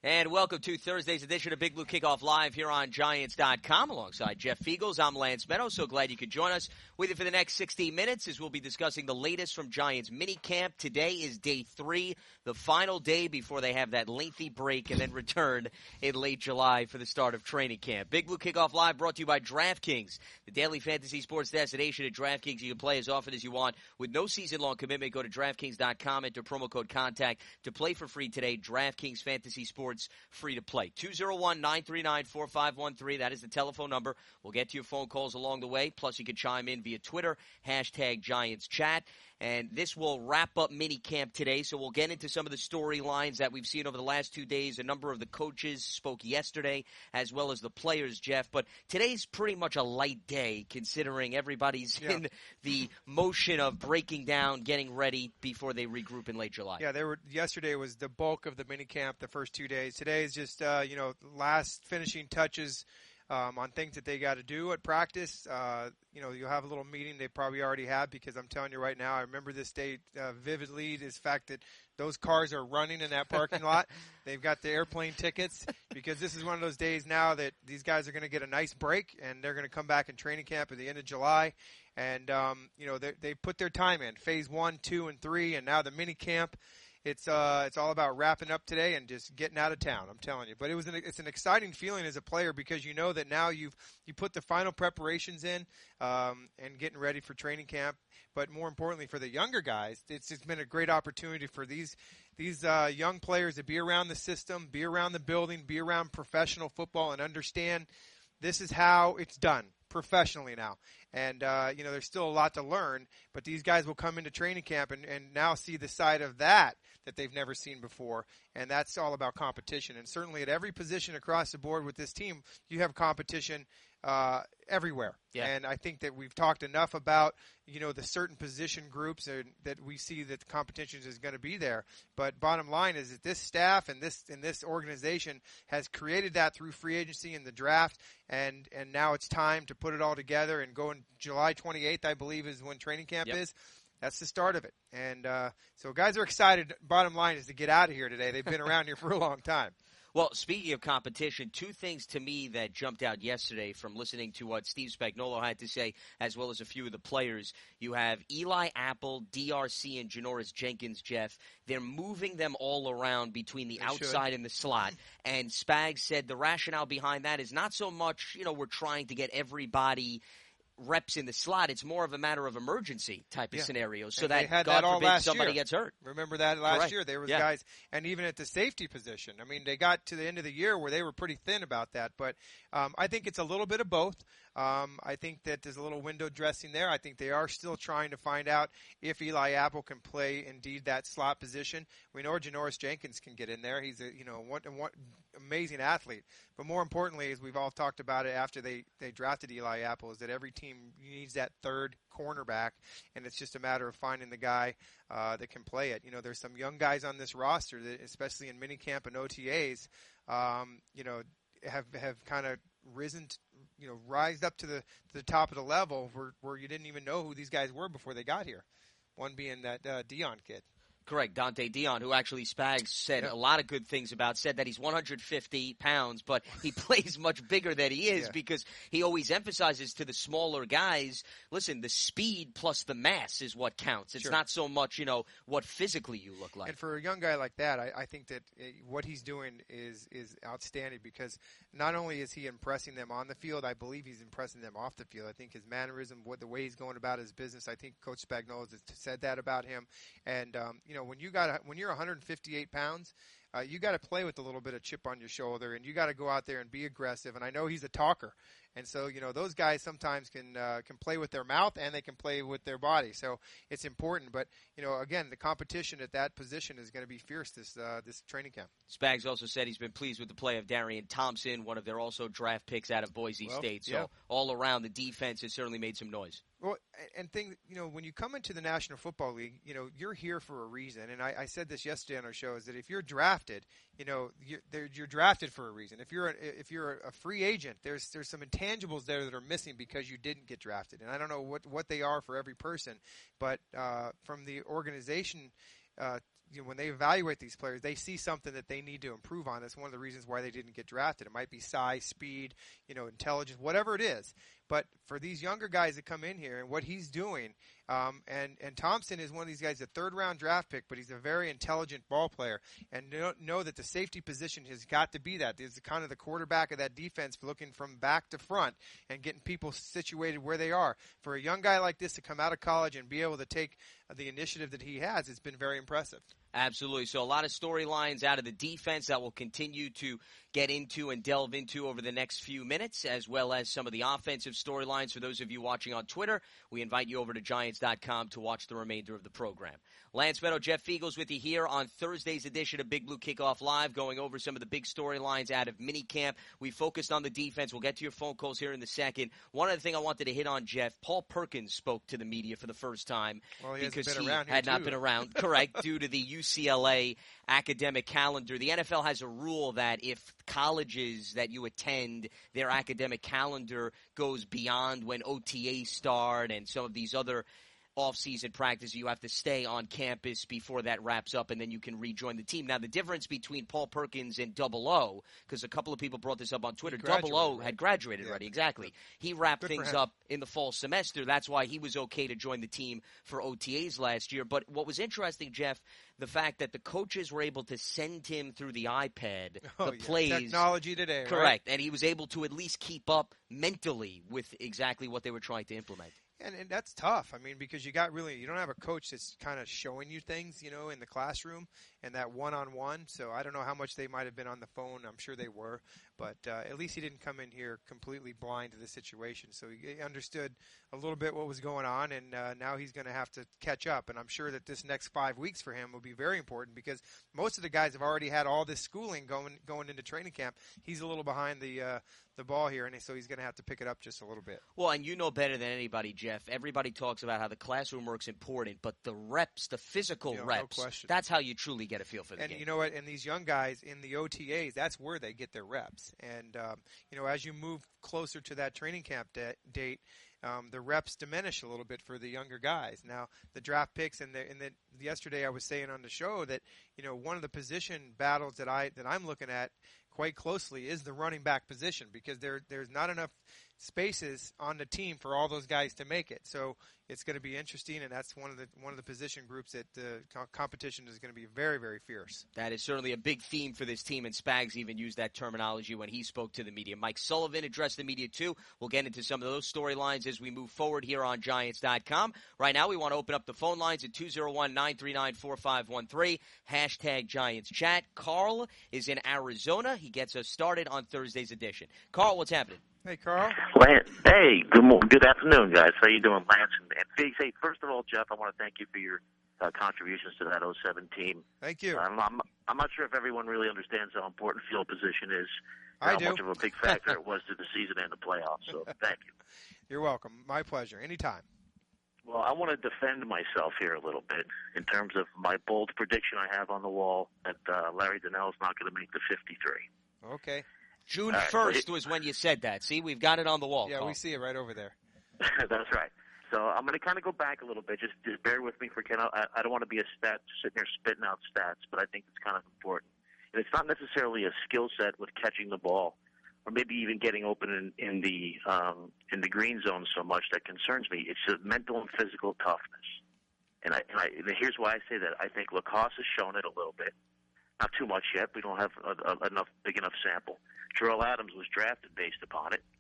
And welcome to Thursday's edition of Big Blue Kickoff Live here on Giants.com. Alongside Jeff Feagles, I'm Lance Meadows. So glad you could join us with you for the next 60 minutes as we'll be discussing the latest from Giants minicamp. Today is day 3, the final day before they have that lengthy break and then return in late July for the start of training camp. Big Blue Kickoff Live brought to you by DraftKings, the daily fantasy sports destination at DraftKings. You can play as often as you want with no season-long commitment. Go to DraftKings.com, enter promo code CONTACT to play for free today. DraftKings Fantasy Sports. Free to play. 201-939-4513. That is the telephone number. We'll get to your phone calls along the way. Plus, you can chime in via Twitter, hashtag Giants Chat. And this will wrap up minicamp today, so we'll get into some of the storylines that we've seen over the last 2 days. A number of the coaches spoke yesterday, as well as the players, Jeff. But today's pretty much a light day, considering everybody's in the motion of breaking down, getting ready before they regroup in late July. Yeah, yesterday was the bulk of the minicamp, the first 2 days. Today is just, last finishing touches on things that they got to do at practice. You'll have a little meeting they probably already have, because I'm telling you right now, I remember this day vividly, is the fact that those cars are running in that parking lot. They've got the airplane tickets, because this is one of those days now that these guys are going to get a nice break, and they're going to come back in training camp at the end of July. And, they put their time in, phase 1, 2, and 3, and now the mini camp. It's all about wrapping up today and just getting out of town. I'm telling you. But it's an exciting feeling as a player, because you know that now you put the final preparations in and getting ready for training camp. But more importantly, for the younger guys, it's been a great opportunity for these young players to be around the system, be around the building, be around professional football, and understand this is how it's done professionally now. And, there's still a lot to learn, but these guys will come into training camp and now see the side of that they've never seen before. And that's all about competition. And certainly at every position across the board with this team, you have competition everywhere. Yeah. And I think that we've talked enough about, the certain position groups that we see that the competition is going to be there. But bottom line is that this staff and this organization has created that through free agency and the draft. And now it's time to put it all together and go in July 28th, I believe, is when training camp is. That's the start of it. And so guys are excited. Bottom line is to get out of here today. They've been around here for a long time. Well, speaking of competition, 2 things to me that jumped out yesterday from listening to what Steve Spagnuolo had to say, as well as a few of the players. You have Eli Apple, DRC, and Janoris Jenkins, Jeff. They're moving them all around between the outside and the slot. And Spags said the rationale behind that is not so much, we're trying to get everybody reps in the slot. It's more of a matter of emergency type of scenario, so and that God forbid somebody gets hurt. Remember that last year? There was guys, and even at the safety position. I mean, they got to the end of the year where they were pretty thin about that. But I think it's a little bit of both. I think that there's a little window dressing there. I think they are still trying to find out if Eli Apple can play indeed that slot position. We know Janoris Jenkins can get in there. He's a one amazing athlete. But more importantly, as we've all talked about it after they drafted Eli Apple, is that every team needs that third cornerback, and it's just a matter of finding the guy that can play it. There's some young guys on this roster that, especially in minicamp and OTAs, have kind of risen rised up to the top of the level where you didn't even know who these guys were before they got here. One being that Dion kid. Correct, Dante Dion, who actually Spags said a lot of good things about, said that he's 150 pounds, but he plays much bigger than he is because he always emphasizes to the smaller guys, listen, the speed plus the mass is what counts. It's not so much, what physically you look like. And for a young guy like that, I think that what he's doing is outstanding, because not only is he impressing them on the field, I believe he's impressing them off the field. I think his mannerism, the way he's going about his business, I think Coach Spagnuolo has said that about him. And, when you're 158 pounds, you got to play with a little bit of chip on your shoulder, and you got to go out there and be aggressive. And I know he's a talker, and so those guys sometimes can play with their mouth and they can play with their body. So it's important. But again, the competition at that position is going to be fierce this training camp. Spags also said he's been pleased with the play of Darian Thompson, one of their also draft picks out of Boise State. So all around, the defense has certainly made some noise. Well, and when you come into the National Football League, you're here for a reason. And I said this yesterday on our show, is that if you're drafted, you're drafted for a reason. If you're a free agent, there's some intangibles there that are missing because you didn't get drafted. And I don't know what they are for every person, but from the organization when they evaluate these players, they see something that they need to improve on. That's one of the reasons why they didn't get drafted. It might be size, speed, intelligence, whatever it is. But for these younger guys that come in here and what he's doing, and Thompson is one of these guys, a third-round draft pick, but he's a very intelligent ball player. And know that the safety position has got to be that. He's kind of the quarterback of that defense, looking from back to front and getting people situated where they are. For a young guy like this to come out of college and be able to take the initiative that he has, it's been very impressive. Absolutely. So a lot of storylines out of the defense that we'll continue to get into and delve into over the next few minutes, as well as some of the offensive storylines. For those of you watching on Twitter, we invite you over to Giants.com to watch the remainder of the program. Lance Meadow, Jeff Feagles with you here on Thursday's edition of Big Blue Kickoff Live, going over some of the big storylines out of minicamp. We focused on the defense. We'll get to your phone calls here in a second. One other thing I wanted to hit on, Jeff, Paul Perkins spoke to the media for the first time because he had not been around, correct, due to the UCLA academic calendar. The NFL has a rule that if colleges that you attend, their academic calendar goes beyond when OTAs start and some of these other off-season practice, you have to stay on campus before that wraps up, and then you can rejoin the team. Now, the difference between Paul Perkins and Double O, because a couple of people brought this up on Twitter, Double O had graduated already, exactly. He wrapped things up in the fall semester. That's why he was okay to join the team for OTAs last year. But what was interesting, Jeff, the fact that the coaches were able to send him through the iPad the plays. Technology today, correct, and he was able to at least keep up mentally with exactly what they were trying to implement. And that's tough. I mean, because you don't have a coach that's kind of showing you things, in the classroom and that one-on-one. So I don't know how much they might have been on the phone. I'm sure they were. But at least he didn't come in here completely blind to the situation. So he understood a little bit what was going on, and now he's going to have to catch up. And I'm sure that this next 5 weeks for him will be very important because most of the guys have already had all this schooling going into training camp. He's a little behind the ball here, and so he's going to have to pick it up just a little bit. Well, and you know better than anybody, Jeff. Everybody talks about how the classroom work's important, but the reps, the physical reps, no question. That's how you truly get a feel for the game. And you know what? And these young guys in the OTAs, that's where they get their reps. And, as you move closer to that training camp date, the reps diminish a little bit for the younger guys. Now, the draft picks, and yesterday I was saying on the show that, one of the position battles that I'm looking at quite closely is the running back position because there's not enough spaces on the team for all those guys to make it. So it's going to be interesting, and that's one of the position groups that the competition is going to be very, very fierce. That is certainly a big theme for this team, and Spags even used that terminology when he spoke to the media. Mike Sullivan addressed the media too. We'll get into some of those storylines as we move forward here on Giants.com. Right now we want to open up the phone lines at 201-939-4513, hashtag Giants Chat. Carl is in Arizona. He gets us started on Thursday's edition. Carl, what's happening? Hey, Carl. Lance, hey, good afternoon, guys. How you doing, Lance and Figs? Hey, first of all, Jeff, I want to thank you for your contributions to that 07 team. Thank you. I'm not sure if everyone really understands how important field position is. I how do. much of a big factor it was to the season and the playoffs. So thank you. You're welcome. My pleasure. Anytime. Well, I want to defend myself here a little bit in terms of my bold prediction I have on the wall that Larry Donnell is not going to make the 53. Okay. June 1st was when you said that. See, we've got it on the wall. Yeah, Carl. we see it right over there. That's right. So I'm going to kind of go back a little bit. Just bear with me for Ken. I don't want to be a sitting here spitting out stats, but I think it's kind of important. And it's not necessarily a skill set with catching the ball, or maybe even getting open in the green zone so much that concerns me. It's the mental and physical toughness. And here's why I say that. I think Lacoste has shown it a little bit. Not too much yet. We don't have big enough sample. Terrell Adams was drafted based upon it.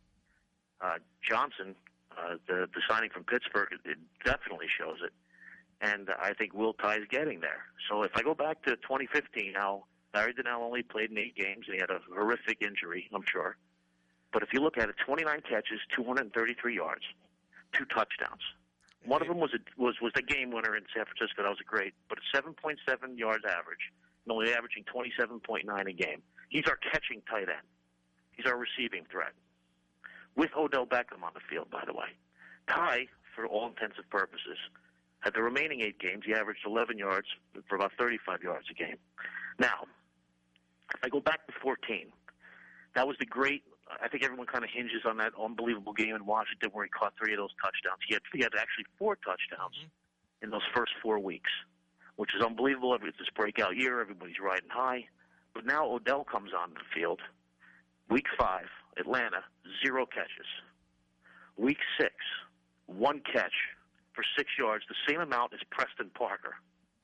Johnson, the signing from Pittsburgh, it definitely shows it. And I think Will Tye's getting there. So if I go back to 2015, now Larry Donnell only played in 8 games, and he had a horrific injury, I'm sure. But if you look at it, 29 catches, 233 yards, 2 touchdowns. One of them was the game winner in San Francisco. That was great. But a 7.7 yards average, and only averaging 27.9 a game. He's our catching tight end. He's our receiving threat. With Odell Beckham on the field, by the way. Tye, for all intents and purposes, had the remaining 8 games, he averaged 11 yards for about 35 yards a game. Now, if I go back to 14, that was the great, I think everyone kind of hinges on that unbelievable game in Washington where he caught 3 of those touchdowns. He had actually 4 touchdowns in those first 4 weeks. which is unbelievable. It's this breakout year. Everybody's riding high. But now Odell comes on the field. Week 5, Atlanta, 0 catches. Week 6, 1 catch for 6 yards, the same amount as Preston Parker.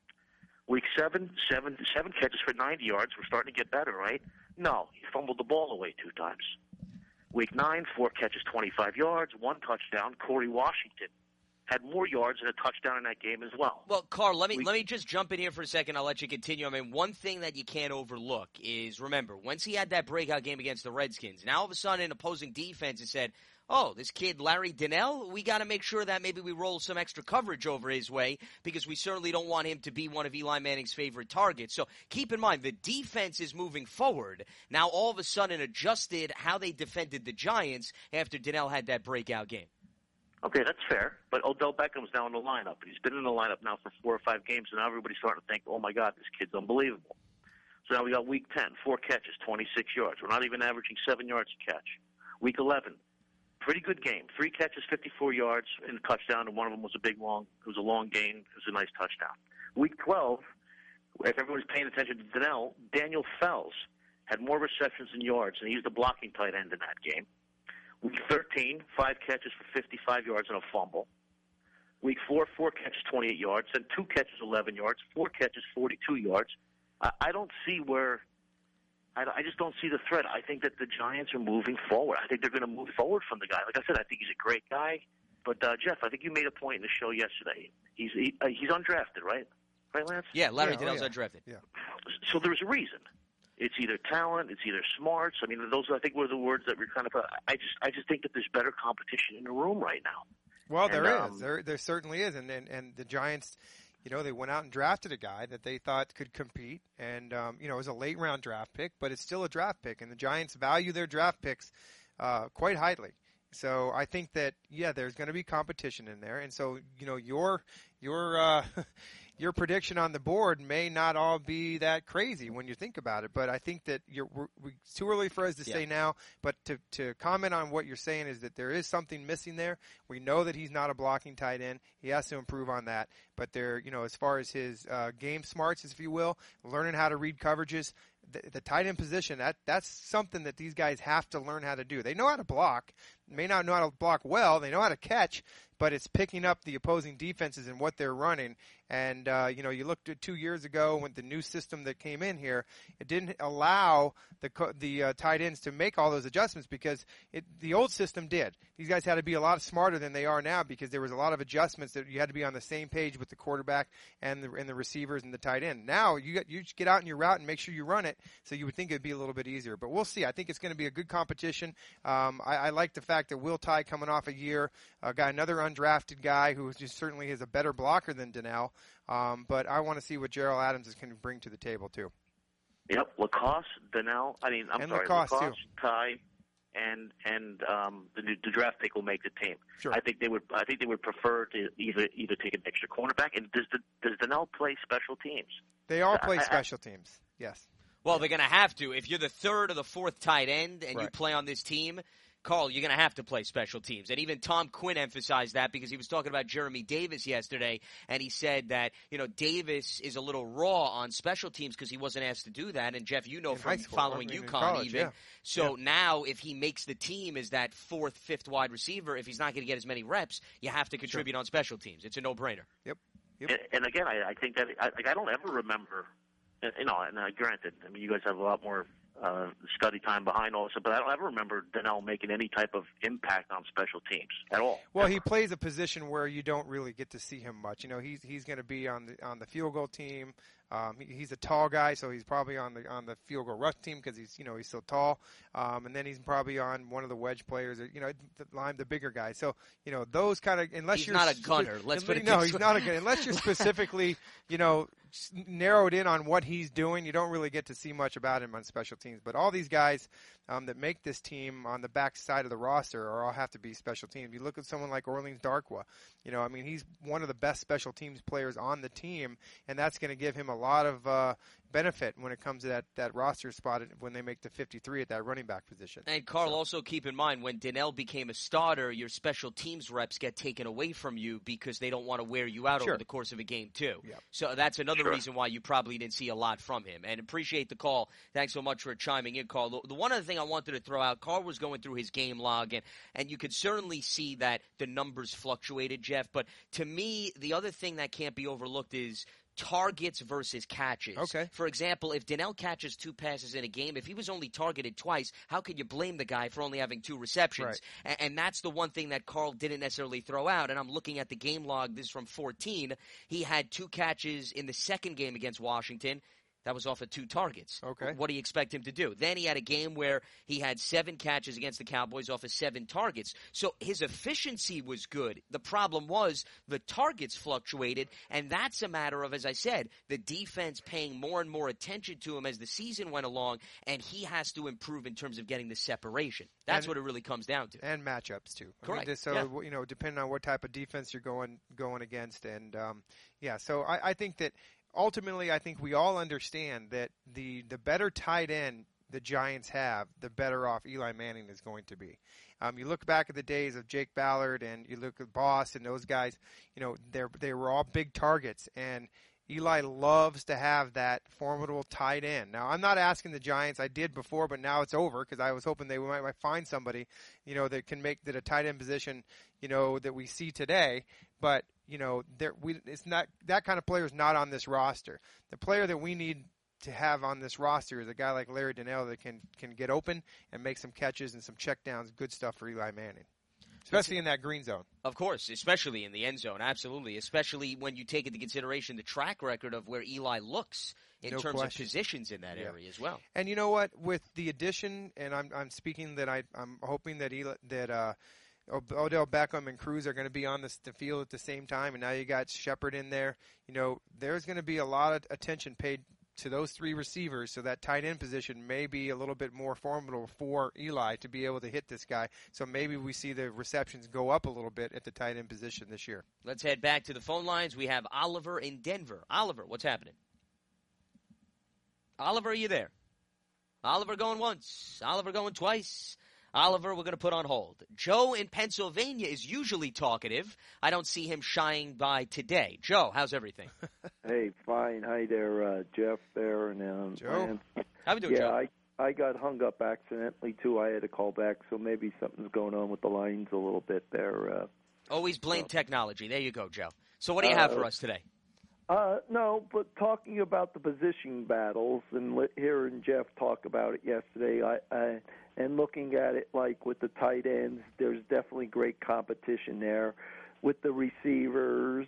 Week 7 catches for 90 yards. We're starting to get better, right? No, he fumbled the ball away 2 times. Week 9, 4 catches, 25 yards, 1 touchdown. Corey Washington had more yards and a touchdown in that game as well. Well, Carl, let me just jump in here for a second. I'll let you continue. I mean, one thing that you can't overlook is, remember, once he had that breakout game against the Redskins, now all of a sudden an opposing defense has said, oh, this kid, Larry Donnell, we got to make sure that maybe we roll some extra coverage over his way because we certainly don't want him to be one of Eli Manning's favorite targets. So keep in mind, the defense is moving forward. Now all of a sudden adjusted how they defended the Giants after Donnell had that breakout game. Okay, that's fair. But Odell Beckham's now in the lineup. He's been in the lineup now for 4 or 5 games, and now everybody's starting to think, oh, my God, this kid's unbelievable. So now we got Week 10, 4 catches, 26 yards. We're not even averaging 7 yards a catch. Week 11, pretty good game. 3 catches, 54 yards, and a touchdown, and one of them was it was a long gain. It was a nice touchdown. Week 12, if everybody's paying attention to Donnell, Daniel Fells had more receptions and yards, and he's the blocking tight end in that game. Week 13, 5 catches for 55 yards and a fumble. Week 4, 4 catches, 28 yards, and 2 catches, 11 yards, 4 catches, 42 yards. I don't see where – I just don't see the threat. I think that the Giants are moving forward. I think they're going to move forward from the guy. Like I said, I think he's a great guy. But, Jeff, I think you made a point in the show yesterday. He's undrafted, right? Right, Lance? Yeah, Larry Donnell's undrafted. Yeah. So there's a reason. It's either talent, it's either smarts. I mean, those I think were the words that were kind of. I just think that there's better competition in the room right now. Well, there certainly is, and the Giants, they went out and drafted a guy that they thought could compete, and it was a late round draft pick, but it's still a draft pick, and the Giants value their draft picks quite highly. So I think that there's going to be competition in there, and so your prediction on the board may not all be that crazy when you think about it, but I think that it's too early for us to say now, but to comment on what you're saying is that there is something missing there. We know that he's not a blocking tight end. He has to improve on that, but as far as his game smarts, if you will, learning how to read coverages, the tight end position, that's something that these guys have to learn how to do. They know how to block, may not know how to block well, they know how to catch, but it's picking up the opposing defenses and what they're running. And, you looked at 2 years ago with the new system that came in here, it didn't allow the tight ends to make all those adjustments because the old system did. These guys had to be a lot smarter than they are now because there was a lot of adjustments that you had to be on the same page with the quarterback and the receivers and the tight end. Now you just get out in your route and make sure you run it, so you would think it would be a little bit easier. But we'll see. I think it's going to be a good competition. I like the fact that Will Tye coming off a year, got another undrafted guy who just certainly is a better blocker than Donnell. But I want to see what Gerald Adams can bring to the table too. Yep, Lacoste, Donnell. Lacoste, Tye, and the draft pick will make the team. Sure. I think they would prefer to either take an extra cornerback. And does Donnell play special teams? They all play special teams. Yes. Well, they're going to have to. If you're the 3rd or the 4th tight end and you play on this team, Carl, you're going to have to play special teams. And even Tom Quinn emphasized that because he was talking about Jeremy Davis yesterday, and he said that, Davis is a little raw on special teams because he wasn't asked to do that. And, Jeff, from following UConn college, even. Yeah. So now if he makes the team as that 4th, 5th wide receiver, if he's not going to get as many reps, you have to contribute on special teams. It's a no-brainer. Yep. And again, I think that I don't ever remember, and granted, I mean, you guys have a lot more study time behind all this, but I don't ever remember Donnell making any type of impact on special teams at all. Well, he plays a position where you don't really get to see him much. He's going to be on the field goal team. He's a tall guy, so he's probably on the field goal rush team because he's so tall. And then he's probably on one of the wedge players, the bigger guy. So those kind of he's not a gunner. Let's put it no, he's not a gunner unless you're specifically narrowed in on what he's doing. You don't really get to see much about him on special teams. But all these guys that make this team on the back side of the roster all have to be special teams. You look at someone like Orleans Darkwa. He's one of the best special teams players on the team, and that's going to give him a lot of benefit when it comes to that roster spot when they make the 53 at that running back position. And Carl, also keep in mind, when Donnell became a starter, your special teams reps get taken away from you because they don't want to wear you out over the course of a game too. Yep. So that's another reason why you probably didn't see a lot from him. And appreciate the call. Thanks so much for chiming in, Carl. The one other thing I wanted to throw out, Carl was going through his game log, and you could certainly see that the numbers fluctuated, Jeff. But to me, the other thing that can't be overlooked is targets versus catches. Okay. For example, if Donnell catches 2 passes in a game, if he was only targeted twice, how could you blame the guy for only having 2 receptions? Right. And that's the one thing that Carl didn't necessarily throw out. And I'm looking at the game log. This is from 14. He had 2 catches in the second game against Washington. That was off of 2 targets. Okay. What do you expect him to do? Then he had a game where he had 7 catches against the Cowboys off of 7 targets. So his efficiency was good. The problem was the targets fluctuated, and that's a matter of, as I said, the defense paying more and more attention to him as the season went along, and he has to improve in terms of getting the separation. That's what it really comes down to. And matchups, too. Correct. So, depending on what type of defense you're going against. And, so I think that ultimately, I think we all understand that the better tight end the Giants have, the better off Eli Manning is going to be. You look back at the days of Jake Ballard and you look at Boss and those guys, they were all big targets, and Eli loves to have that formidable tight end. Now, I'm not asking the Giants. I did before, but now it's over because I was hoping they might find somebody, that can make that a tight end position, that we see today. But it's not that kind of player is not on this roster. The player that we need to have on this roster is a guy like Larry Donnell that can get open and make some catches and some checkdowns. Good stuff for Eli Manning. Especially in that green zone. Of course, especially in the end zone, absolutely. Especially when you take into consideration the track record of where Eli looks in terms of positions in that area as well. And you know what? With the addition, and I'm speaking that I'm hoping that Odell Beckham and Cruz are going to be on the field at the same time, and now you got Shepard in there. There's going to be a lot of attention paid to those 3 receivers, so that tight end position may be a little bit more formidable for Eli to be able to hit this guy. So maybe we see the receptions go up a little bit at the tight end position this year. Let's head back to the phone lines. We have Oliver in Denver. Oliver, what's happening? Oliver, are you there? Oliver going once. Oliver going twice. Oliver, we're going to put on hold. Joe in Pennsylvania is usually talkative. I don't see him shying by today. Joe, how's everything? Hey, fine. Hi there, Jeff there. And Joe? Lance. How we doing, Joe? I got hung up accidentally, too. I had to call back, so maybe something's going on with the lines a little bit there. Always blame technology. There you go, Joe. So what do you have for us today? No, but talking about the position battles and hearing Jeff talk about it yesterday, and looking at it like with the tight ends, there's definitely great competition there. With the receivers,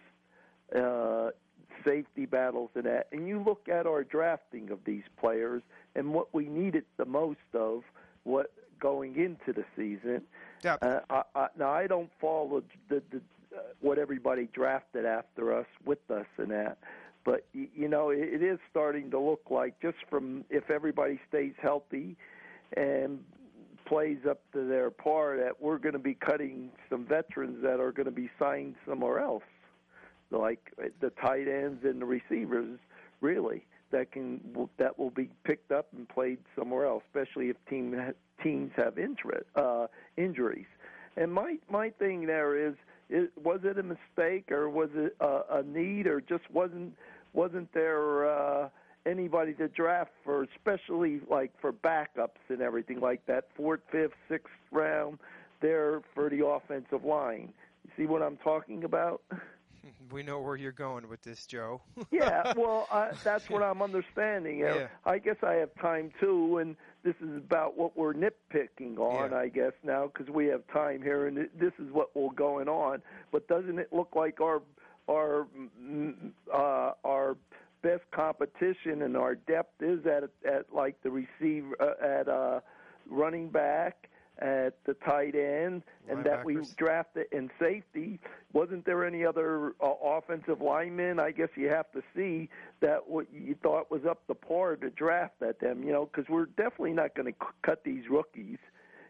safety battles and that. And you look at our drafting of these players and what we needed the most of what going into the season. Yep. Now, I don't follow the what everybody drafted after us with us and that. But, it is starting to look like just from if everybody stays healthy and plays up to their par that we're going to be cutting some veterans that are going to be signed somewhere else, like the tight ends and the receivers, really, that will be picked up and played somewhere else, especially if teams have injuries. And my thing there is was it a mistake or was it a need or just wasn't there anybody to draft for, especially like for backups and everything like that, 4th, 5th, 6th round there for the offensive line? You see what I'm talking about? We know where you're going with this, Joe. Yeah, well, that's what I'm understanding. Yeah. I guess I have time, too, and this is about what we're nitpicking on, I guess, now, because we have time here, and this is what will going on. But doesn't it look like our best competition and our depth is at like the receiver, at running back, at the tight end, and that we drafted in safety? Wasn't there any other offensive linemen? I guess you have to see that what you thought was up to par to draft at them, because we're definitely not going to cut these rookies,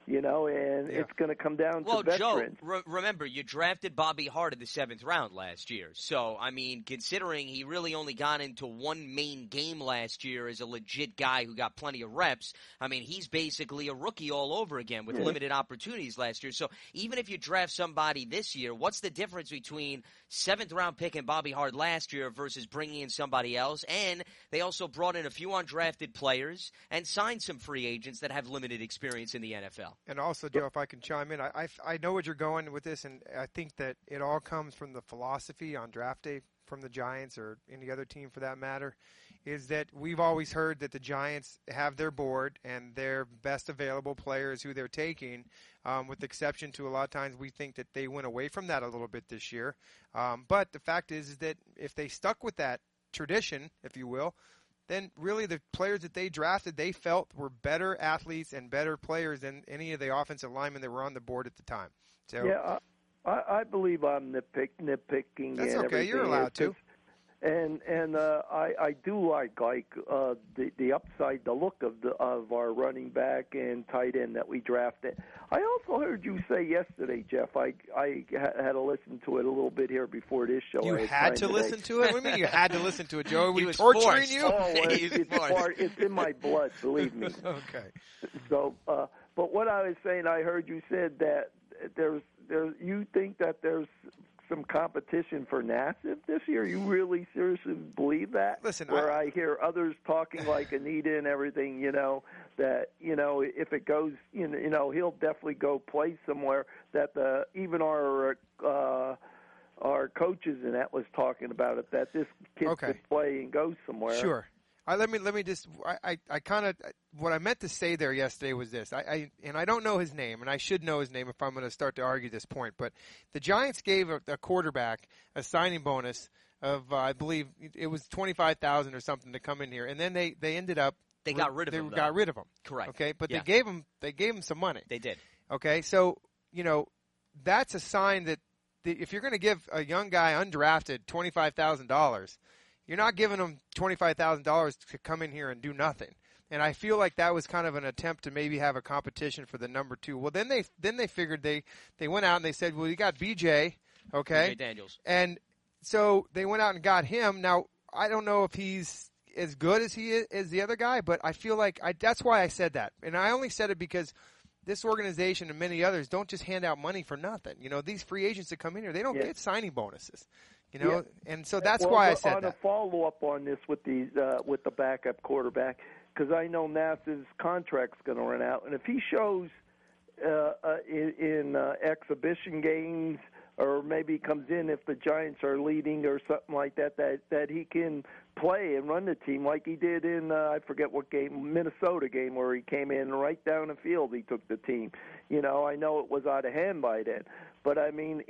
and it's going to come down to veterans. Joe, remember, you drafted Bobby Hart in the 7th round last year. So, I mean, considering he really only got into one main game last year as a legit guy who got plenty of reps, I mean, he's basically a rookie all over again with limited opportunities last year. So, even if you draft somebody this year, what's the difference between 7th round pick and Bobby Hart last year versus bringing in somebody else? And they also brought in a few undrafted players and signed some free agents that have limited experience in the NFL. And also, Joe, if I can chime in, I know what you're going with this, and I think that it all comes from the philosophy on draft day from the Giants or any other team for that matter, is that we've always heard that the Giants have their board and their best available players who they're taking, with the exception to a lot of times we think that they went away from that a little bit this year. But the fact is that if they stuck with that tradition, if you will, then really the players that they drafted, they felt were better athletes and better players than any of the offensive linemen that were on the board at the time. So, yeah, I believe I'm nitpicking. That's and okay. You're allowed to. And I do like the upside, the look of our running back and tight end that we drafted. I also heard you say yesterday, Jeff. I had to listen to it a little bit here before this show. You had to listen to it? What do you mean you had to listen to it, Joe? Are we torturing forced. you? Oh, it's in my blood, believe me. Okay. So, but what I was saying, I heard you said that you think that there's some competition for Nassib this year? You really seriously believe that? Listen, I hear others talking like Anita and everything, that, if it goes, he'll definitely go play somewhere, that even our coaches and that was talking about it, that this kid could play and go somewhere. Sure. Let me just I kind of what I meant to say there yesterday was this. I don't know his name, and I should know his name if I'm going to start to argue this point. But the Giants gave a quarterback a signing bonus of I believe it was $25,000 or something to come in here, and then they ended up got rid of him. They got rid of him. Correct. Okay, but they gave him some money. They did. Okay, so that's a sign that if you're going to give a young guy undrafted $25,000. You're not giving them $25,000 to come in here and do nothing. And I feel like that was kind of an attempt to maybe have a competition for the number 2. Well, then they figured they went out and they said, well, you got BJ, okay? BJ Daniels. And so they went out and got him. Now, I don't know if he's as good as he is the other guy, but I feel like that's why I said that. And I only said it because this organization and many others don't just hand out money for nothing. These free agents that come in here, they don't get signing bonuses. And so that's why I said that. On a follow-up on this with the backup quarterback, because I know Nass's contract's going to run out, and if he shows in exhibition games or maybe comes in if the Giants are leading or something like that he can play and run the team like he did in, I forget what game, Minnesota game, where he came in right down the field, he took the team. I know it was out of hand by then. But, I mean,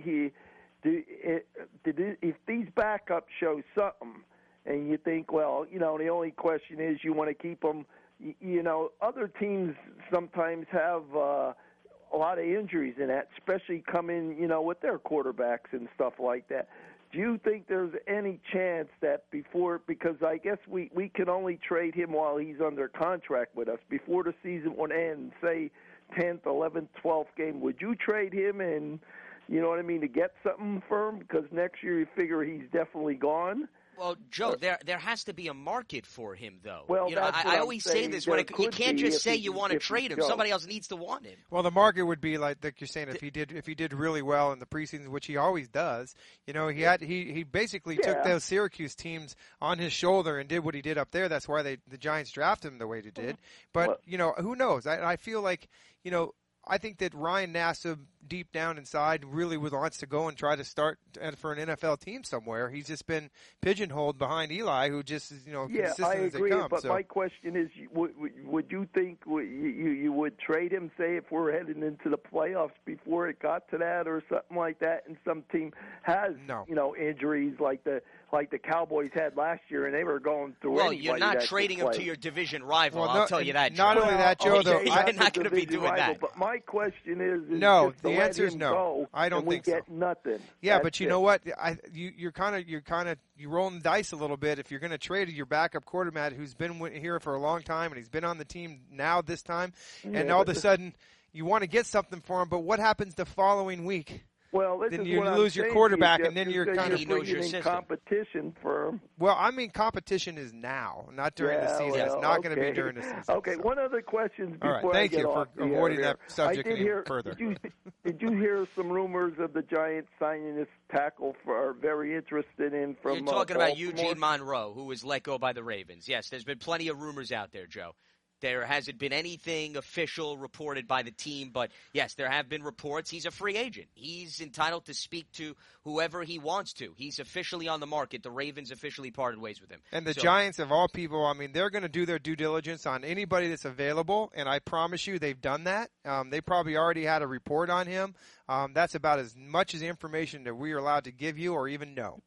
if these backups show something, and you think, well, the only question is you want to keep them. Other teams sometimes have a lot of injuries in that, especially coming, with their quarterbacks and stuff like that. Do you think there's any chance that because I guess we can only trade him while he's under contract with us, before the season would end, say 10th, 11th, 12th game, would you trade him and, you know what I mean, to get something for him? Because next year you figure he's definitely gone. Well, Joe, there has to be a market for him, though. Well, I always say this: you can't just say you want to trade him. Somebody else needs to want him. Well, the market would be like you're saying, if he did really well in the preseason, which he always does. He basically took those Syracuse teams on his shoulder and did what he did up there. That's why the Giants drafted him the way they did. But who knows? I feel like I think that Ryan Nassib, deep down inside, really wants to go and try to start for an NFL team somewhere. He's just been pigeonholed behind Eli, who just is, consistent I agree, as they come. But my question is, would you think you would trade him, say, if we're heading into the playoffs before it got to that or something like that, and some team has, injuries like the Cowboys had last year, and they were going through. Well, you're not trading him to your division rival. Well, I'll tell you that. Not only that, Joe. Though you're not going to be doing that. But my question is no. The answer answer is no. I don't think so. We get nothing. Yeah, but you know what? You're kind of rolling the dice a little bit if you're going to trade your backup quarterback who's been here for a long time and he's been on the team now this time, and all of a sudden. you want to get something for him, but what happens the following week? Well, this Then is you what lose I'm your quarterback, saying, and then Jeff. you're kind of knows your bringing in system. competition for him. Well, I mean, competition is now, not during the season. It's not going to be during the season. Okay, so. one other question before All right, thank I get you off for avoiding that subject I did any hear, further. Did you hear some rumors of the Giants signing this tackle are very interested in from You're talking about Baltimore? Eugene Monroe, who was let go by the Ravens. Yes, there's been plenty of rumors out there, Joe. There hasn't been anything official reported by the team, but yes, there have been reports. He's a free agent. He's entitled to speak to whoever he wants to. He's officially on the market. The Ravens officially parted ways with him. And the Giants, of all people, I mean, they're going to do their due diligence on anybody that's available, and I promise you they've done that. They probably already had a report on him. That's about as much as information that we are allowed to give you or even know.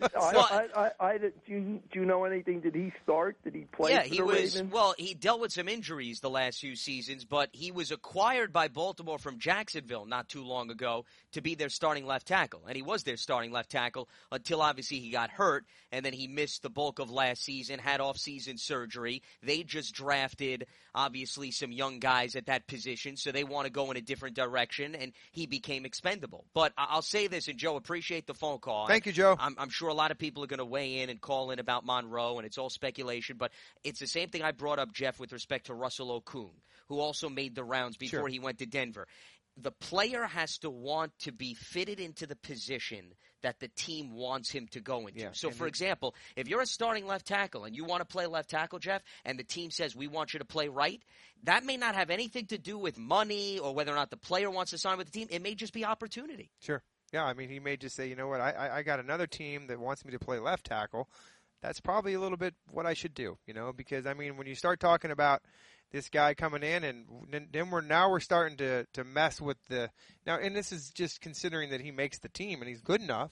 Do you know anything? Did he start? Did he play? Yeah, for he the was. Ravens? Well, he dealt with some injuries the last few seasons, but he was acquired by Baltimore from Jacksonville not too long ago to be their starting left tackle, and he was their starting left tackle until obviously he got hurt, and then he missed the bulk of last season, had off-season surgery. They just drafted obviously some young guys at that position, so they want to go in a different direction, and he became expendable. But I'll say this, and Joe, appreciate the phone call. Thank you, Joe. I'm sure a lot of people are going to weigh in and call in about Monroe, and it's all speculation, but it's the same thing I brought up, Jeff, with respect to Russell Okung, who also made the rounds before he went to Denver. The player has to want to be fitted into the position that the team wants him to go into. Yeah. So, for example, if you're a starting left tackle and you want to play left tackle, Jeff, and the team says we want you to play right, that may not have anything to do with money or whether or not the player wants to sign with the team. It may just be opportunity. Sure. Yeah, I mean, he may just say, you know what, I got another team that wants me to play left tackle. That's probably a little bit what I should do, because, I mean, when you start talking about this guy coming in, and then we're starting to mess with and this is just considering that he makes the team and he's good enough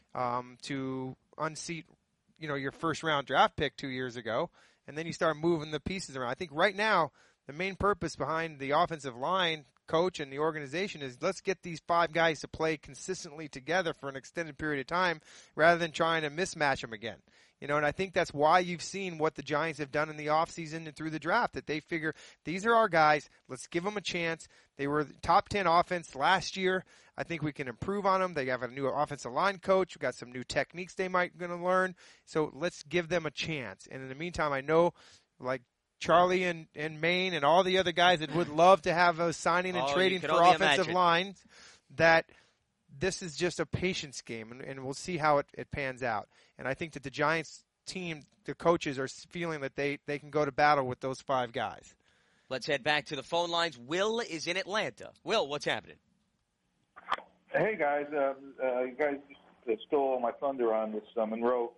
to unseat, your first round draft pick 2 years ago, and then you start moving the pieces around. I think right now the main purpose behind the offensive line coach and the organization is let's get these 5 guys to play consistently together for an extended period of time rather than trying to mismatch them again. And I think that's why you've seen what the Giants have done in the offseason and through the draft, that they figure these are our guys. Let's give them a chance. They were top 10 offense last year. I think we can improve on them. They have a new offensive line coach. We've got some new techniques they might going to learn. So let's give them a chance. And in the meantime, I know like Charlie and Maine and all the other guys that would love to have a signing and trading for offensive lines, that this is just a patience game, and we'll see how it pans out. And I think that the Giants team, the coaches, are feeling that they can go to battle with those 5 guys. Let's head back to the phone lines. Will is in Atlanta. Will, what's happening? Hey, guys. You guys stole my thunder on this Monroe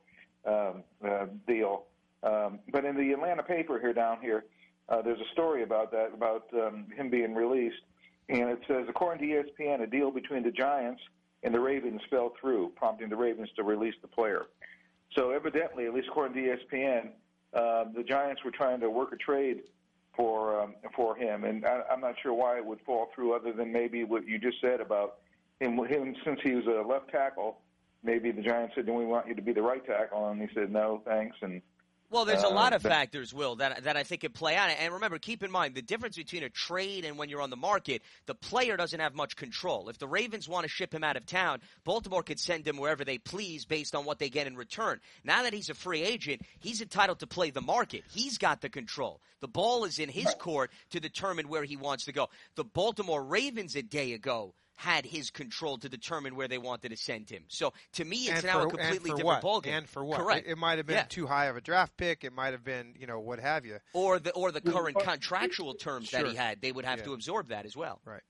deal. But in the Atlanta paper down here, there's a story about him being released. And it says, according to ESPN, a deal between the Giants and the Ravens fell through, prompting the Ravens to release the player. So evidently, at least according to ESPN, the Giants were trying to work a trade for him. And I'm not sure why it would fall through other than maybe what you just said about him since he was a left tackle, maybe the Giants said, we want you to be the right tackle. And he said, no, thanks. And well, there's a lot of factors, Will, that I think could play out. And remember, keep in mind, the difference between a trade and when you're on the market, the player doesn't have much control. If the Ravens want to ship him out of town, Baltimore could send him wherever they please based on what they get in return. Now that he's a free agent, he's entitled to play the market. He's got the control. The ball is in his court to determine where he wants to go. The Baltimore Ravens a day ago had his control to determine where they wanted to send him. So, to me, it's now a completely different ballgame. And for what? Correct. It might have been too high of a draft pick. It might have been, what have you. Or the current contractual terms that he had. They would have to absorb that as well. Right.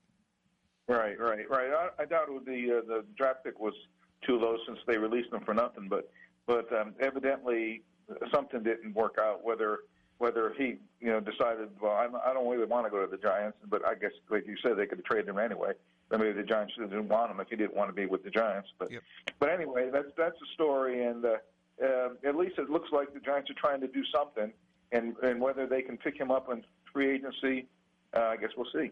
I doubt the draft pick was too low since they released him for nothing. But evidently something didn't work out, whether he decided, well, I don't really want to go to the Giants, but I guess, like you said, they could have traded him anyway. Maybe the Giants didn't want him if he didn't want to be with the Giants. But anyway, that's the story, and at least it looks like the Giants are trying to do something, and whether they can pick him up in free agency, I guess we'll see.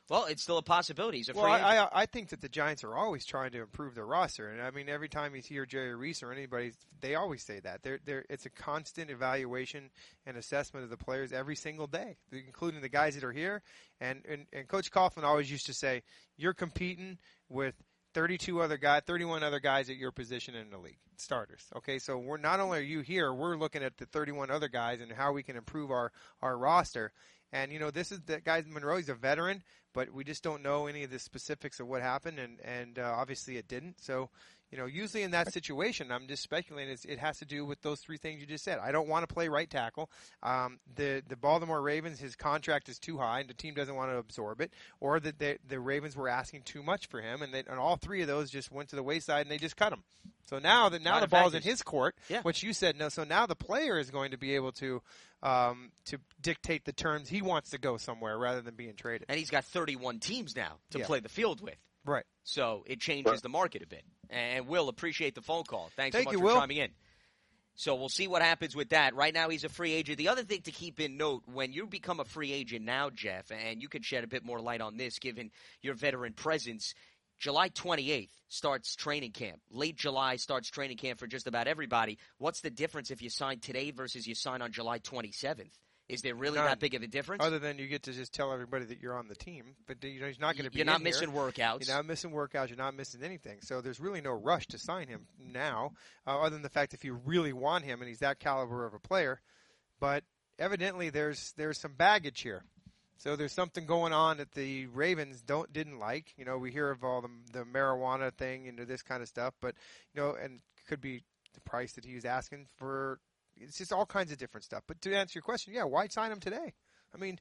Well, it's still a possibility. He's a free Well, agent. I think that the Giants are always trying to improve their roster, and I mean every time you hear Jerry Reese or anybody, they always say that. It's a constant evaluation and assessment of the players every single day, including the guys that are here. And Coach Coughlin always used to say, you're competing with 31 other guys at your position in the league, starters. Okay, so we're not only are you here, we're looking at the 31 other guys and how we can improve our roster. And, this is the guy Monroe. He's a veteran, but we just don't know any of the specifics of what happened, and obviously it didn't. So, usually in that situation, I'm just speculating, it has to do with those three things you just said. I don't want to play right tackle. The Baltimore Ravens, his contract is too high, and the team doesn't want to absorb it, or that the Ravens were asking too much for him, and all three of those just went to the wayside, and they just cut him. So now the ball's in his court, which you said no. So now the player is going to be able to dictate the terms he wants to go somewhere rather than being traded. And he's got 31 teams now to play the field with. Right. So it changes the market a bit. And Will, appreciate the phone call. Thanks so much for Will. chiming in. So we'll see what happens with that. Right now he's a free agent. The other thing to keep in note, when you become a free agent now, Jeff, and you could shed a bit more light on this given your veteran presence, July 28th starts training camp. Late July starts training camp for just about everybody. What's the difference if you sign today versus you sign on July 27th? Is there really that big of a difference? Other than you get to just tell everybody that you're on the team, but he's not going to be. You're not missing workouts. You're not missing workouts. You're not missing anything. So there's really no rush to sign him now, other than the fact if you really want him and he's that caliber of a player. But evidently there's some baggage here. So there's something going on that the Ravens didn't like. We hear of all the marijuana thing and this kind of stuff, but and it could be the price that he was asking for. It's just all kinds of different stuff. But to answer your question, why sign him today? I mean,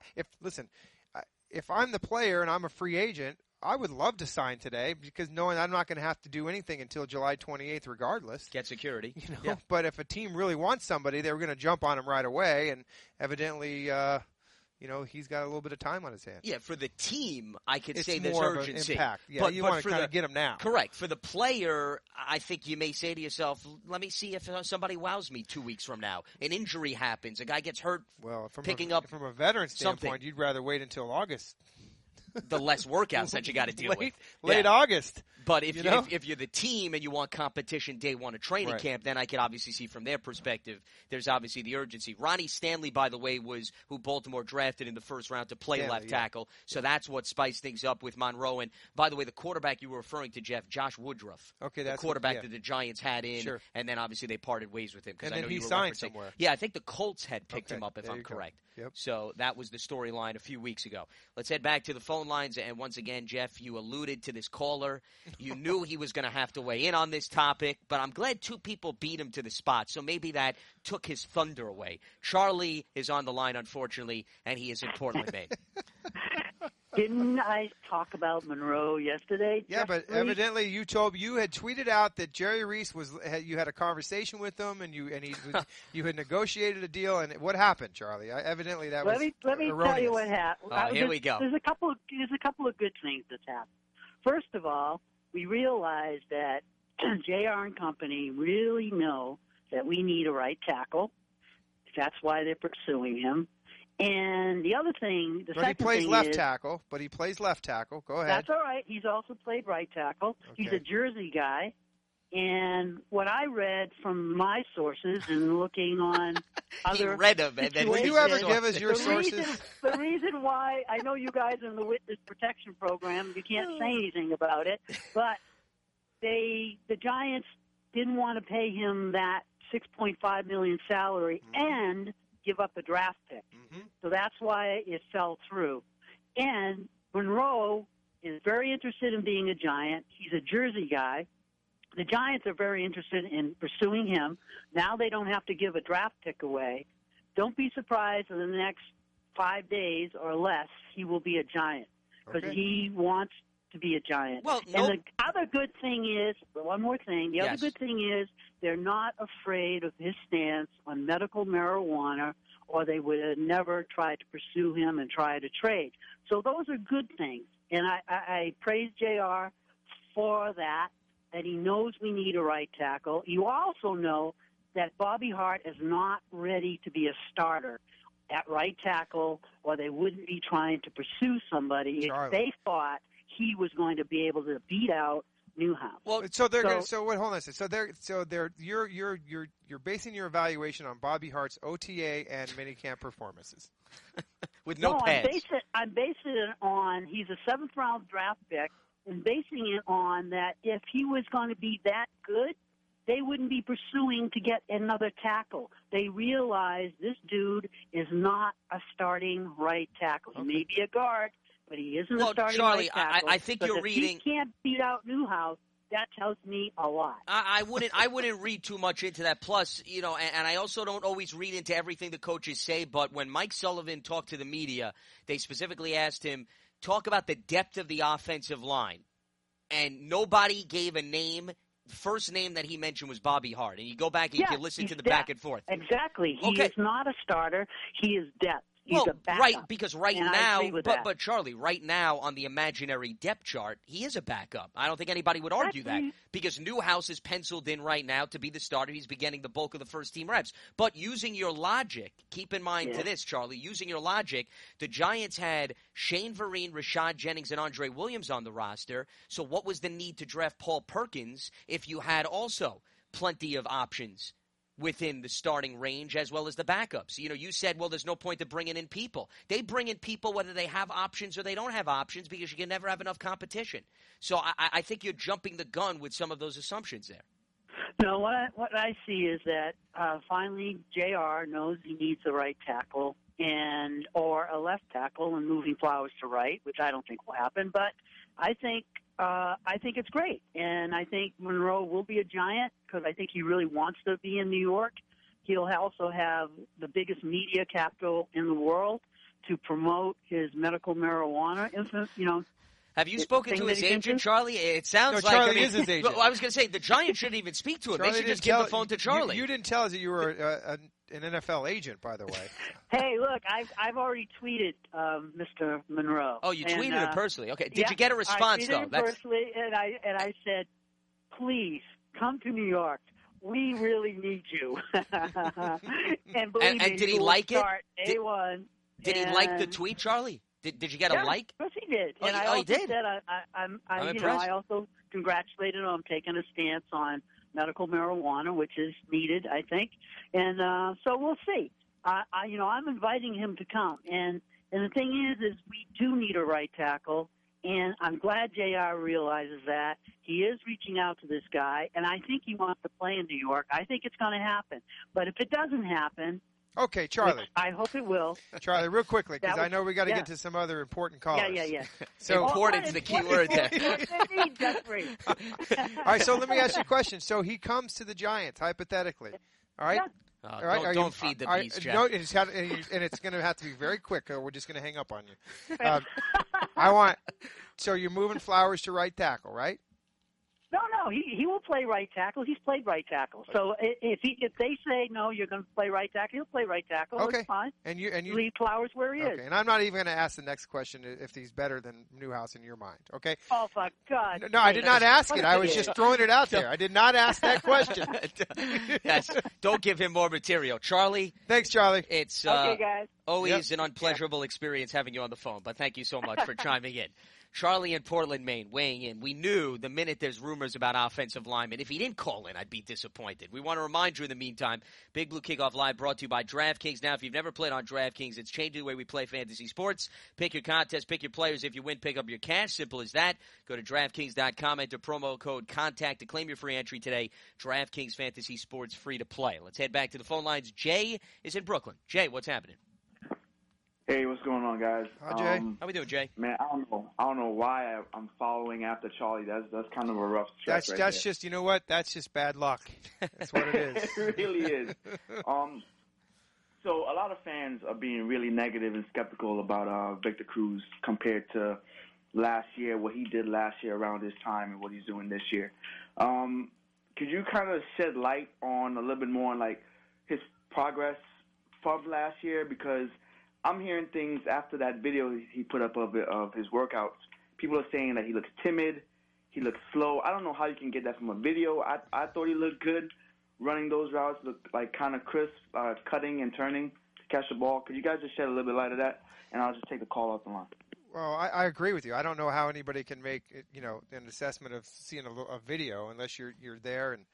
if I'm the player and I'm a free agent, I would love to sign today because knowing I'm not going to have to do anything until July 28th regardless. Get security. But if a team really wants somebody, they're going to jump on him right away, and evidently he's got a little bit of time on his hands. Yeah, for the team, I could it's say there's more urgency. Of an impact. Yeah, but you want to kind of get him now. Correct. For the player, I think you may say to yourself, let me see if somebody wows me 2 weeks from now. An injury happens. A guy gets hurt picking up from a veteran standpoint, something. You'd rather wait until August. The less workouts that you got to deal with. Late August. But if you're the team and you want competition day one of training camp, then I could obviously see from their perspective, there's obviously the urgency. Ronnie Stanley, by the way, was who Baltimore drafted in the first round to play left tackle. So that's what spiced things up with Monroe. And by the way, the quarterback you were referring to, Jeff, Josh Woodruff. Okay, that's the quarterback that the Giants had in, and then obviously they parted ways with him. And I then know he you were signed referencing. somewhere. Yeah, I think the Colts had picked him up, if I'm correct. Yep. So that was the storyline a few weeks ago. Let's head back to the phone lines. And once again, Jeff, you alluded to this caller. You knew he was going to have to weigh in on this topic, but I'm glad two people beat him to the spot. So maybe that took his thunder away. Charlie is on the line, unfortunately, and he is in Portland, Maine. Didn't I talk about Monroe yesterday? Yeah, but evidently you had tweeted out that Jerry Reese you had a conversation with him and you had negotiated a deal, and what happened, Charlie? Evidently that let me tell you what happened. Here we go. There's a couple of good things that's happened. First of all, we realized that JR and company really know that we need a right tackle. That's why they're pursuing him. And the other thing, but he plays left tackle. But he plays left tackle. Go ahead. That's all right. He's also played right tackle. Okay. He's a Jersey guy. And what I read from my sources and looking on other he read them, and then will you ever give us your sources? The reason why I know you guys are in the witness protection program, you can't say anything about it, but the Giants didn't want to pay him that $6.5 million salary and give up a draft pick. Mm-hmm. So that's why it fell through. And Monroe is very interested in being a Giant. He's a Jersey guy. The Giants are very interested in pursuing him. Now they don't have to give a draft pick away. Don't be surprised in the next 5 days or less he will be a Giant because he wants to be a Giant. Well, and the other good thing is, one more thing, the other good thing is they're not afraid of his stance on medical marijuana, or they would have never tried to pursue him and try to trade. So those are good things. And I praise JR for that he knows we need a right tackle. You also know that Bobby Hart is not ready to be a starter. at right tackle, or they wouldn't be trying to pursue somebody if they thought he was going to be able to beat out Newhouse. Well, hold on a second. You're basing your evaluation on Bobby Hart's OTA and minicamp performances. With no pads. I'm basing it on he's a 7th round draft pick, and basing it on that if he was going to be that good, they wouldn't be pursuing to get another tackle. They realize this dude is not a starting right tackle. He may be a guard, but he isn't a starting Charlie, right tackle. I think you're reading. If he can't beat out Newhouse, that tells me a lot. I wouldn't read too much into that. Plus, and I also don't always read into everything the coaches say. But when Mike Sullivan talked to the media, they specifically asked him, talk about the depth of the offensive line. And nobody gave a name. First name that he mentioned was Bobby Hart. And you go back and you can listen to the back and forth. Exactly. He is not a starter. He is depth. He's a backup. Right, because now, but Charlie, right now on the imaginary depth chart, he is a backup. I don't think anybody would argue that because Newhouse is penciled in right now to be the starter. He's been getting the bulk of the first-team reps. But using your logic, keep in mind to this, Charlie, using your logic, the Giants had Shane Vereen, Rashad Jennings, and Andre Williams on the roster. So what was the need to draft Paul Perkins if you had also plenty of options within the starting range as well as the backups? You said, well, there's no point to bringing in people. They bring in people whether they have options or they don't have options because you can never have enough competition. So I think you're jumping the gun with some of those assumptions there. No, what I see is that finally JR knows he needs a right tackle or a left tackle and moving Flowers to right, which I don't think will happen. But I think it's great, and I think Monroe will be a Giant because I think he really wants to be in New York. He'll also have the biggest media capital in the world to promote his medical marijuana. Have you spoken to his agent, Charlie? It sounds like Charlie is his agent. I was going to say the Giants shouldn't even speak to him. They should just give the phone to Charlie. You didn't tell us that you were an NFL agent, by the way. Hey, look, I've already tweeted Mr. Monroe. Oh, you tweeted him personally. Okay, did you get a response I tweeted him personally, and I said, please come to New York. We really need you. And believe me, did he like it? Day one. Did he like the tweet, Charlie? Did you get a like? Of course he did. Oh, and I he also did. said I'm I also congratulated him on taking a stance on medical marijuana, which is needed, I think. And so we'll see. I'm inviting him to come. And the thing is we do need a right tackle. And I'm glad JR realizes that. He is reaching out to this guy, and I think he wants to play in New York. I think it's going to happen. But if it doesn't happen, okay, Charlie. I hope it will. Charlie, real quickly, because I know we got to get to some other important callers. Yeah. So important is the key word there. All right, so let me ask you a question. So he comes to the Giants, hypothetically. All right? Yeah. All right. Don't feed the beast, Jeff. No, it's going to have to be very quick, or we're just going to hang up on you. So you're moving Flowers to right tackle, right? No, he will play right tackle. He's played right tackle. So if they say no, you're going to play right tackle, he'll play right tackle. Okay, it's fine. And you leave Flowers where he is. And I'm not even going to ask the next question if he's better than Newhouse in your mind. Okay. Oh, for God! No, I did not ask it. I was just throwing it out there. I did not ask that question. Yes. Don't give him more material, Charlie. Thanks, Charlie. It's okay, guys. Always an unpleasurable experience having you on the phone, but thank you so much for chiming in. Charlie in Portland, Maine, weighing in. We knew the minute there's rumors about offensive linemen, if he didn't call in, I'd be disappointed. We want to remind you in the meantime, Big Blue Kickoff Live brought to you by DraftKings. Now, if you've never played on DraftKings, it's changing the way we play fantasy sports. Pick your contest, pick your players. If you win, pick up your cash. Simple as that. Go to DraftKings.com, enter promo code CONTACT to claim your free entry today. DraftKings Fantasy Sports, free to play. Let's head back to the phone lines. Jay is in Brooklyn. Jay, what's happening? Hey, what's going on, guys? Hi, Jay. How we doing, Jay? Man, I don't know why I'm following after Charlie. That's kind of a rough stretch. That's just, you know what? That's just bad luck. That's what it is. It really is. So a lot of fans are being really negative and skeptical about Victor Cruz compared to last year, what he did last year around this time and what he's doing this year. Could you kind of shed light on a little bit more on like his progress from last year? Because I'm hearing things after that video he put up of his workouts. People are saying that he looks timid, he looks slow. I don't know how you can get that from a video. I thought he looked good running those routes, looked like kind of crisp, cutting and turning. catch the ball. Could you guys just shed a little bit light of that, and I'll just take the call off the line. Well, I agree with you. I don't know how anybody can make an assessment of seeing a video unless you're there. And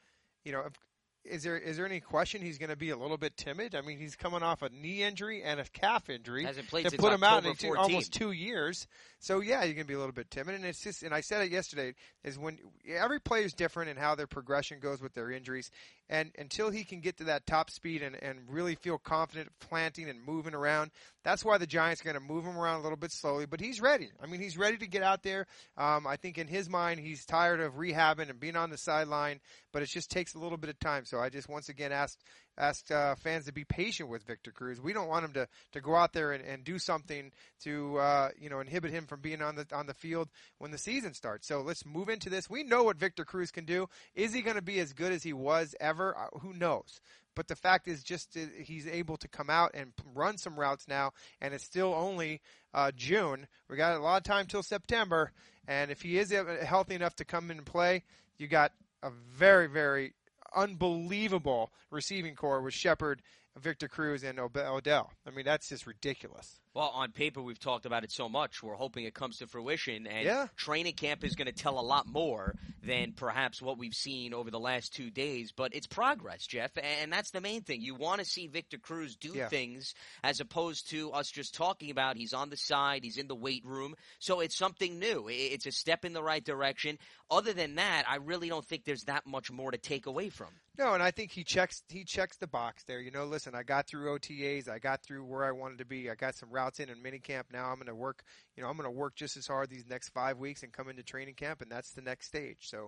is there any question he's going to be a little bit timid? I mean, he's coming off a knee injury and a calf injury. Hasn't played to since put him out October in 14th. almost 2 years. So yeah, you're going to be a little bit timid. And it's just, and I said it yesterday, is when every player is different in how their progression goes with their injuries. And until he can get to that top speed and really feel confident planting and moving around, that's why the Giants are going to move him around a little bit slowly. But he's ready. I mean, he's ready to get out there. I think in his mind, he's tired of rehabbing and being on the sideline, but it just takes a little bit of time. So I just once again asked fans to be patient with Victor Cruz. We don't want him to go out there and do something to inhibit him from being on the field when the season starts. So let's move into this. We know what Victor Cruz can do. Is he going to be as good as he was ever? Who knows? But the fact is just he's able to come out and run some routes now, and it's still only June. We got a lot of time till September, and if he is healthy enough to come in and play, you got a very, very unbelievable receiving core with Shepard, Victor Cruz, and Odell. I mean, that's just ridiculous. Well, on paper, we've talked about it so much. We're hoping it comes to fruition, and training camp is going to tell a lot more than perhaps what we've seen over the last 2 days. But it's progress, Jeff, and that's the main thing. You want to see Victor Cruz do things as opposed to us just talking about he's on the side, he's in the weight room. So it's something new. It's a step in the right direction. Other than that, I really don't think there's that much more to take away from. No, and I think he checks the box there. Listen, I got through OTAs, I got through where I wanted to be, I got some routes in minicamp. Now I'm going to work, I'm going to work just as hard these next 5 weeks and come into training camp, and that's the next stage. So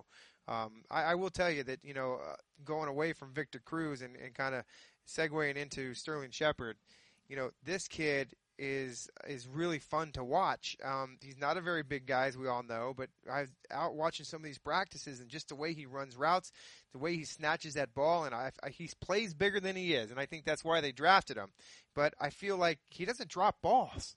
I will tell you that, going away from Victor Cruz and kind of segueing into Sterling Shepard, this kid is really fun to watch. He's not a very big guy, as we all know, but I was out watching some of these practices, and just the way he runs routes, the way he snatches that ball, and he plays bigger than he is, and I think that's why they drafted him. But I feel like he doesn't drop balls.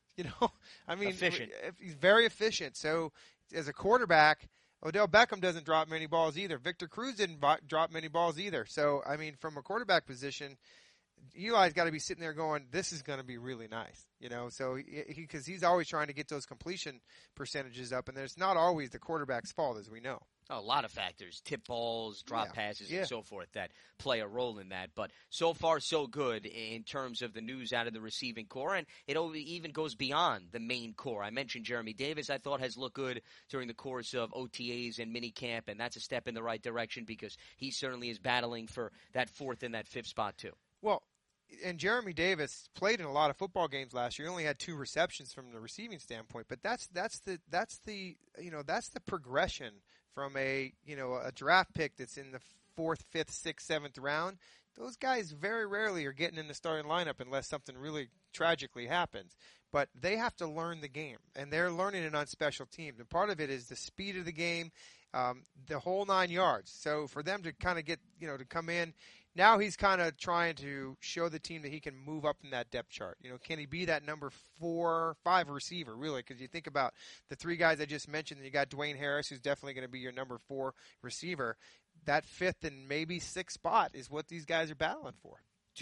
I mean, efficient. He's very efficient. So as a quarterback, Odell Beckham doesn't drop many balls either. Victor Cruz didn't drop many balls either. So, I mean, from a quarterback position, Eli's got to be sitting there going, this is going to be really nice, so because he's always trying to get those completion percentages up, and it's not always the quarterback's fault, as we know. A lot of factors, tip balls, drop passes, and so forth that play a role in that. But so far, so good in terms of the news out of the receiving core, and it even goes beyond the main core. I mentioned Jeremy Davis, I thought, has looked good during the course of OTAs and minicamp, and that's a step in the right direction because he certainly is battling for that fourth and that fifth spot, too. Well, and Jeremy Davis played in a lot of football games last year. He only had 2 receptions from the receiving standpoint, but that's the progression from a draft pick that's in the 4th, 5th, 6th, 7th round. Those guys very rarely are getting in the starting lineup unless something really tragically happens. But they have to learn the game, and they're learning it on special teams. And part of it is the speed of the game, the whole 9 yards. So for them to kind of get, to come in, now he's kind of trying to show the team that he can move up in that depth chart. Can he be that number 4, 5 receiver, really? Because you think about the 3 guys I just mentioned, and you got Dwayne Harris, who's definitely going to be your number 4 receiver. That 5th and maybe 6th spot is what these guys are battling for.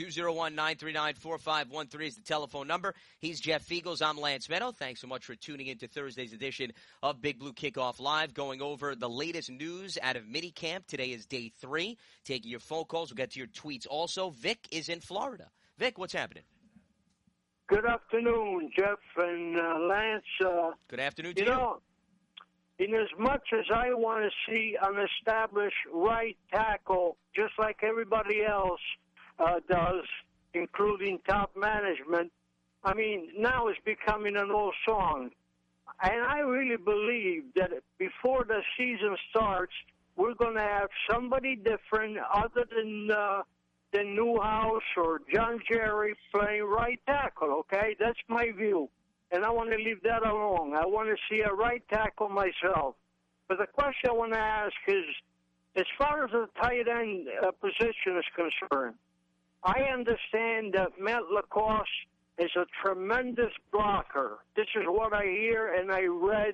201-939-4513 is the telephone number. He's Jeff Feagles. I'm Lance Meadow. Thanks so much for tuning in to Thursday's edition of Big Blue Kickoff Live, going over the latest news out of minicamp. Today is day 3. Taking your phone calls. We'll get to your tweets also. Vic is in Florida. Vic, what's happening? Good afternoon, Jeff and Lance. Good afternoon to you. In as much as I want to see an established right tackle, just like everybody else does, including top management, I mean, now it's becoming an old song. And I really believe that before the season starts, we're going to have somebody different other than Newhouse or John Jerry playing right tackle, okay? That's my view. And I want to leave that alone. I want to see a right tackle myself. But the question I want to ask is, as far as the tight end position is concerned, I understand that Matt Lacoste is a tremendous blocker. This is what I hear, and I read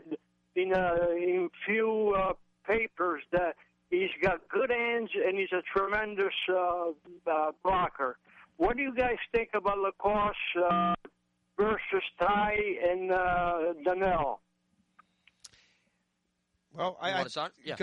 in few papers that he's got good hands and he's a tremendous blocker. what do you guys think about Lacoste versus Ty and Donnell? Well, You want to start? Yeah.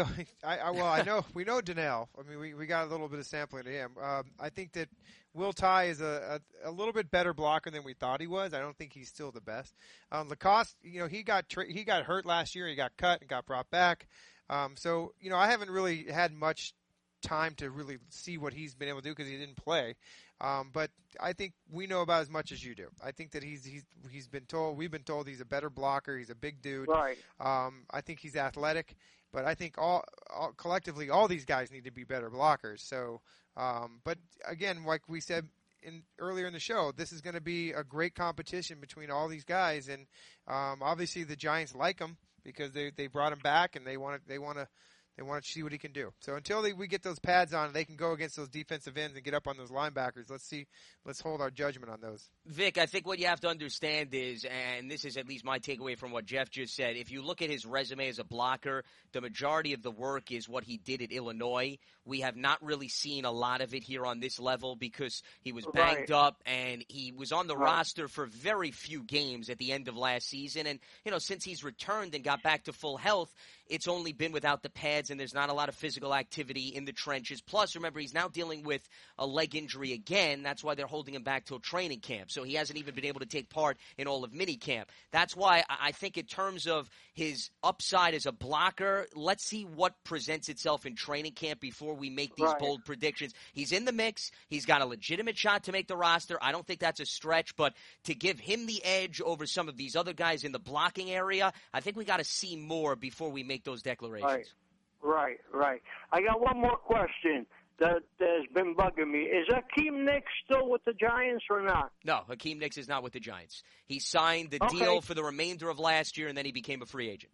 I know we know Donnell. I mean, we got a little bit of sampling to him. I think that Will Ty is a little bit better blocker than we thought he was. I don't think he's still the best. Lacoste, he got hurt last year. He got cut and got brought back. So I haven't really had much time to really see what he's been able to do because he didn't play. But I think we know about as much as you do. I think that we've been told he's a better blocker. He's a big dude. Right. I think he's athletic, but I think collectively all these guys need to be better blockers. So, but again, like we said earlier in the show, this is going to be a great competition between all these guys, and obviously the Giants like him because they brought him back and they want to see what he can do. So until we get those pads on, they can go against those defensive ends and get up on those linebackers. Let's hold our judgment on those. Vic, I think what you have to understand is, and this is at least my takeaway from what Jeff just said, if you look at his resume as a blocker, the majority of the work is what he did at Illinois. We have not really seen a lot of it here on this level because he was banged up and he was on the roster for very few games at the end of last season. And, since he's returned and got back to full health, it's only been without the pads and there's not a lot of physical activity in the trenches. Plus, remember, he's now dealing with a leg injury again. That's why they're holding him back till training camp. So he hasn't even been able to take part in all of minicamp. That's why I think in terms of his upside as a blocker, let's see what presents itself in training camp before we make these bold predictions. He's in the mix. He's got a legitimate shot to make the roster. I don't think that's a stretch, but to give him the edge over some of these other guys in the blocking area, I think we got to see more before we make those declarations. Right. I got one more question that has been bugging me. Is Hakeem Nicks still with the Giants or not? No, Hakeem Nicks is not with the Giants. He signed the deal for the remainder of last year, and then he became a free agent.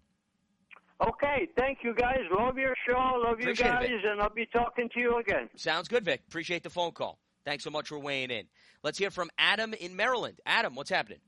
Okay, thank you, guys. Love your show. Love you guys, and I'll be talking to you again. Sounds good, Vic. Appreciate the phone call. Thanks so much for weighing in. Let's hear from Adam in Maryland. Adam, what's happening?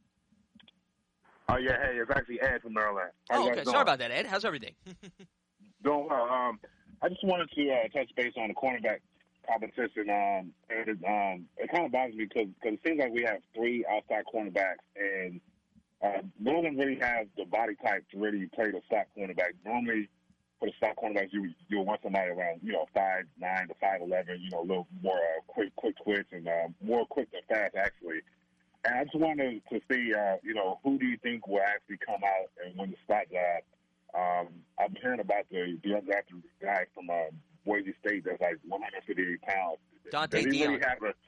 Oh, yeah, hey, it's actually Ed from Maryland. Okay. Sorry about that, Ed. How's everything? Doing well. I just wanted to touch base on the cornerback competition. It kind of bothers me because it seems like we have three outside cornerbacks, and none of them really have the body type to really play the slot cornerback. Normally, for the slot cornerbacks, you'll want somebody around 5'9" to 5'11", a little more quick twitch and more quick than fast actually. And I just wanted to see, who do you think will actually come out and win the spot job? I've been hearing about the undrafted guy from Boise State that's like 158 pounds. Dante Dion.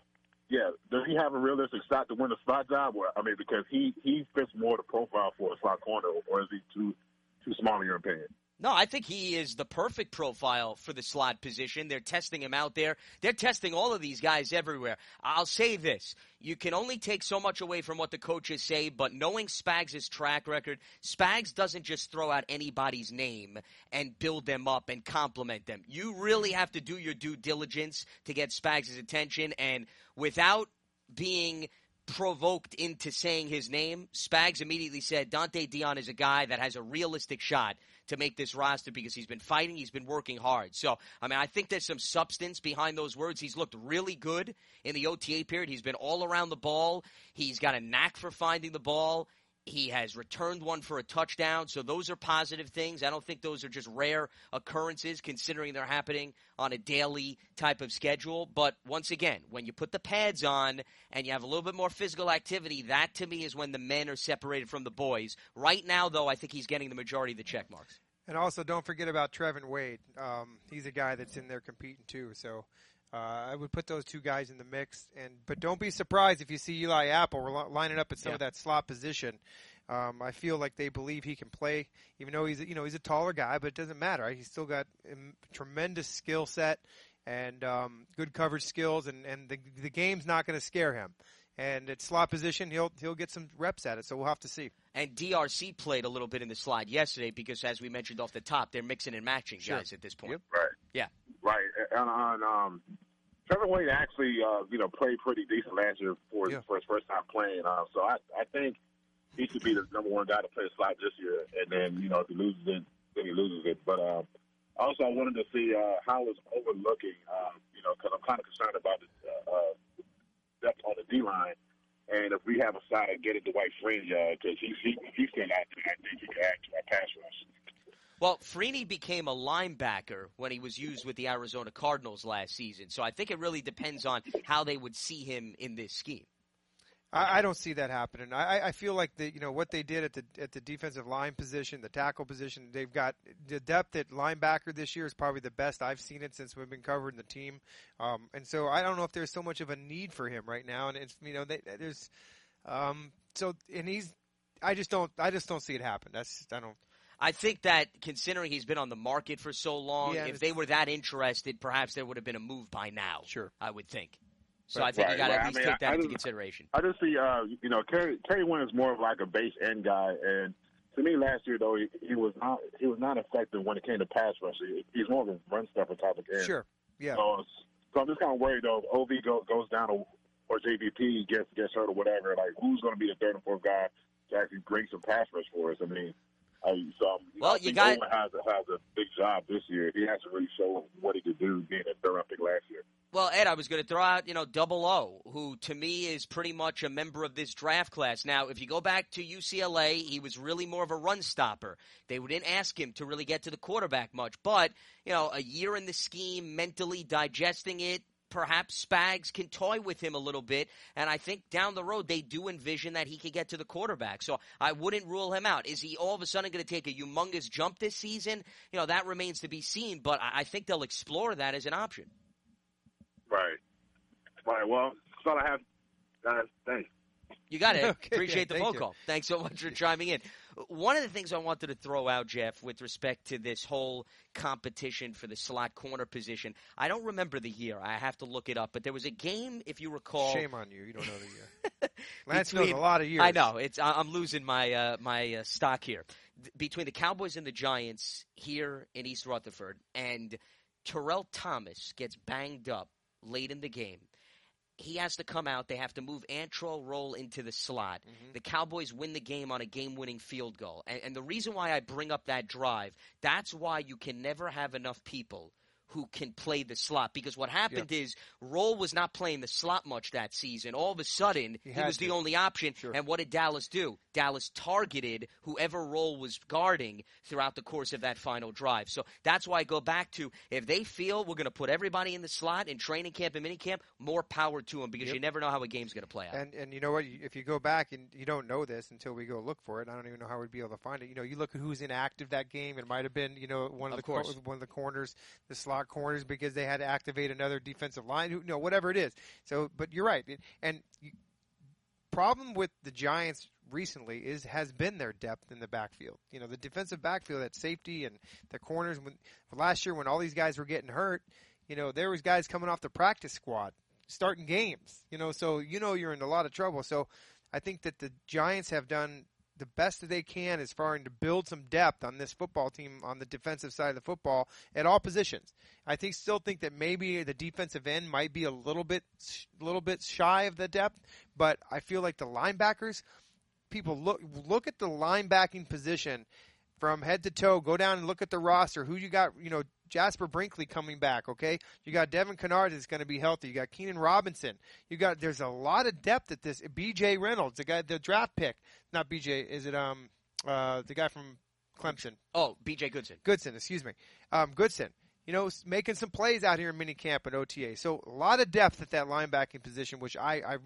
Does he have a realistic shot to win the spot job? Because he fits more the profile for a slot corner, or is he too small in your opinion? No, I think he is the perfect profile for the slot position. They're testing him out there. They're testing all of these guys everywhere. I'll say this. You can only take so much away from what the coaches say, but knowing Spags' track record, Spags doesn't just throw out anybody's name and build them up and compliment them. You really have to do your due diligence to get Spags' attention, and without being provoked into saying his name, Spags immediately said Dante Dion is a guy that has a realistic shot to make this roster because he's been fighting, he's been working hard. So, I think there's some substance behind those words. He's looked really good in the OTA period. He's been all around the ball. He's got a knack for finding the ball. He has returned one for a touchdown, so those are positive things. I don't think those are just rare occurrences considering they're happening on a daily type of schedule. But once again, when you put the pads on and you have a little bit more physical activity, that to me is when the men are separated from the boys. Right now, though, I think he's getting the majority of the check marks. And also, don't forget about Trevin Wade. He's a guy that's in there competing too, so I would put those two guys in the mix, but don't be surprised if you see Eli Apple lining up at some of that slot position. I feel like they believe he can play, even though he's a taller guy, but it doesn't matter. Right? He's still got a tremendous skill set and good coverage skills, and the game's not going to scare him. And at slot position, he'll get some reps at it, so we'll have to see. And DRC played a little bit in the slot yesterday because, as we mentioned off the top, they're mixing and matching guys at this point. Yep. Right. Yeah. Right. And Trevin Wade actually, played pretty decent last year for his first time playing. So I think he should be the number one guy to play the slot this year. And then, if he loses it, then he loses it. But also I wanted to see how it's overlooking, because I'm kind of concerned about depth on the D-line. And if we have a side get it to Dwight Freeney, because he's still out there, I think he can add to our pass rush. Well, Freeney became a linebacker when he was used with the Arizona Cardinals last season. So I think it really depends on how they would see him in this scheme. I don't see that happening. I feel like what they did at the defensive line position, the tackle position, they've got the depth at linebacker this year is probably the best I've seen it since we've been covering the team. And so I don't know if there's so much of a need for him right now. And it's I just don't see it happen. I think that considering he's been on the market for so long, if they were that interested, perhaps there would have been a move by now. Sure, I would think. So I think you got to at least take that into consideration. I just see, Kerry Wynn is more of like a base end guy, and to me last year though he was not effective when it came to pass rush. He's more of a run stuffer type of end. Sure, yeah. So I'm just kind of worried though. If OV goes down or JVP gets hurt or whatever, like who's going to be the third and fourth guy to actually bring some pass rush for us? I mean. Owen has a big job this year. He has to really show what he could do being a third-round pick last year. Well, Ed, I was going to throw out, Double O, who to me is pretty much a member of this draft class. Now, if you go back to UCLA, he was really more of a run stopper. They didn't ask him to really get to the quarterback much. But, a year in the scheme, mentally digesting it, perhaps Spags can toy with him a little bit, and I think down the road they do envision that he could get to the quarterback. So I wouldn't rule him out. Is he all of a sudden going to take a humongous jump this season? That remains to be seen, but I think they'll explore that as an option. Right. Well, that's all I have. Thanks. You got it. Okay, Appreciate the phone you. call. Thanks so much for chiming in. One of the things I wanted to throw out, Jeff, with respect to this whole competition for the slot corner position, I don't remember the year. I have to look it up. But there was a game, if you recall. Shame on you. You don't know the year. Lance knows a lot of years. I know. I'm losing my my stock here. Between the Cowboys and the Giants here in East Rutherford, and Terrell Thomas gets banged up late in the game. He has to come out. They have to move Antrel Roll into the slot. Mm-hmm. The Cowboys win the game on a game-winning field goal. And the reason why I bring up that drive, that's why you can never have enough people who can play the slot. Because what happened is Roll was not playing the slot much that season. All of a sudden, he was the only option. Sure. And what did Dallas do? Dallas targeted whoever Roll was guarding throughout the course of that final drive. So that's why I go back to, if they feel we're going to put everybody in the slot in training camp and minicamp, more power to them, because you never know how a game's going to play out. And you know what? If you go back, and you don't know this until we go look for it, I don't even know how we'd be able to find it. You look at who's inactive that game. It might have been, one of the corners, the slot corners, because they had to activate another defensive line, whatever it is. So, but you're right. Problem with the Giants recently has been their depth in the backfield. The defensive backfield, that safety and the corners. Last year when all these guys were getting hurt, there was guys coming off the practice squad starting games. So you're in a lot of trouble. So I think that the Giants have done the best that they can as far as to build some depth on this football team on the defensive side of the football at all positions. I still think that maybe the defensive end might be a little bit shy of the depth, but I feel like the linebackers, people look at the linebacking position from head to toe. Go down and look at the roster. Who you got? Jasper Brinkley coming back, okay? You got Devin Kennard that's going to be healthy. You got Keenan Robinson. There's a lot of depth at this. B.J. Reynolds, the draft pick. Not B.J., is it the guy from Clemson? Oh, B.J. Goodson. Goodson, excuse me. Goodson. Making some plays out here in minicamp and OTA. So a lot of depth at that linebacking position, which I'm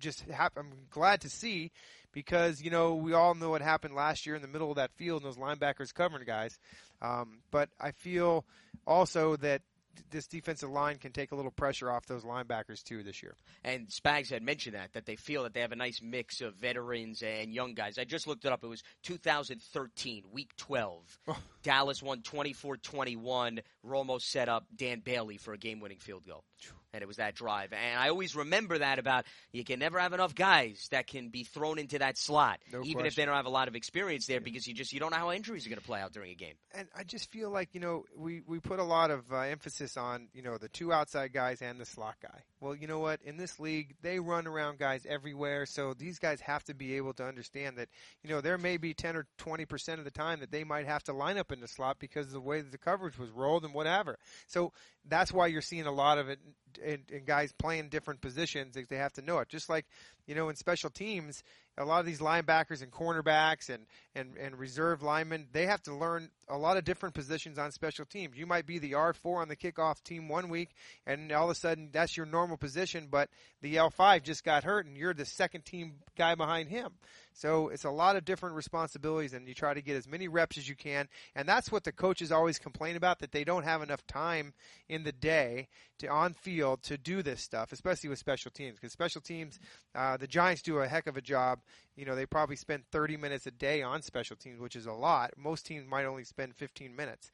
glad to see, because we all know what happened last year in the middle of that field and those linebackers covering guys. But I feel also that this defensive line can take a little pressure off those linebackers too this year. And Spags had mentioned that they feel that they have a nice mix of veterans and young guys. I just looked it up. It was 2013, Week 12. Oh. Dallas won 24-21. Romo set up Dan Bailey for a game-winning field goal. And it was that drive. And I always remember that about, you can never have enough guys that can be thrown into that slot, even if they don't have a lot of experience there, because you don't know how injuries are going to play out during a game. And I just feel like, we put a lot of emphasis on, the two outside guys and the slot guy. Well, you know what? In this league, they run around guys everywhere, so these guys have to be able to understand that, there may be 10 or 20% of the time that they might have to line up in the slot because of the way that the coverage was rolled and whatever. So that's why you're seeing a lot of it and guys playing different positions, they have to know it. Just like, in special teams, a lot of these linebackers and cornerbacks and reserve linemen, they have to learn a lot of different positions on special teams. You might be the R4 on the kickoff team one week, and all of a sudden that's your normal position, but the L5 just got hurt, and you're the second team guy behind him. So it's a lot of different responsibilities, and you try to get as many reps as you can. And that's what the coaches always complain about, that they don't have enough time in the day on field to do this stuff, especially with special teams. Because special teams, the Giants do a heck of a job. They probably spend 30 minutes a day on special teams, which is a lot. Most teams might only spend 15 minutes.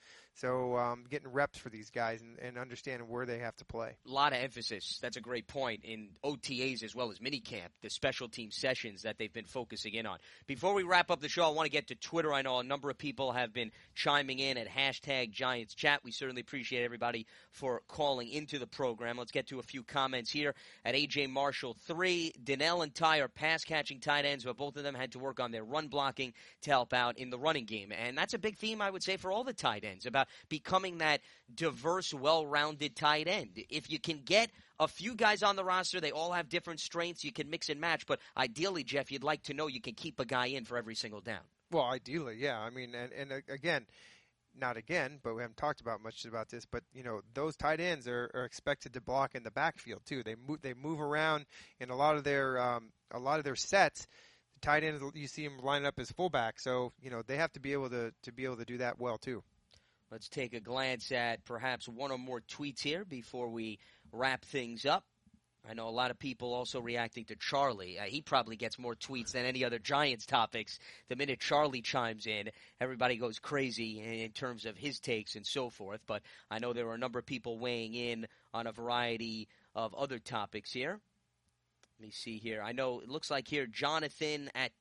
So getting reps for these guys and understanding where they have to play. A lot of emphasis. That's a great point in OTAs as well as minicamp, the special team sessions that they've been focusing in on. Before we wrap up the show, I want to get to Twitter. I know a number of people have been chiming in at #GiantsChat. We certainly appreciate everybody for calling into the program. Let's get to a few comments here. At AJ Marshall 3, Donnell and Ty are pass-catching tight ends, but both of them had to work on their run blocking to help out in the running game. And that's a big theme, I would say, for all the tight ends, about becoming that diverse, well-rounded tight end. If you can get a few guys on the roster, they all have different strengths, you can mix and match. But ideally, Jeff, you'd like to know you can keep a guy in for every single down. Well, ideally, yeah. I mean, and again, not again, but we haven't talked about much about this, but those tight ends are expected to block in the backfield too. They move around in a lot of their sets. The tight ends, you see them line up as fullback, so they have to be able to do that well too. Let's take a glance at perhaps one or more tweets here before we wrap things up. I know a lot of people also reacting to Charlie. He probably gets more tweets than any other Giants topics. The minute Charlie chimes in, everybody goes crazy in terms of his takes and so forth. But I know there are a number of people weighing in on a variety of other topics here. Let me see here. I know it looks like here Jonathan at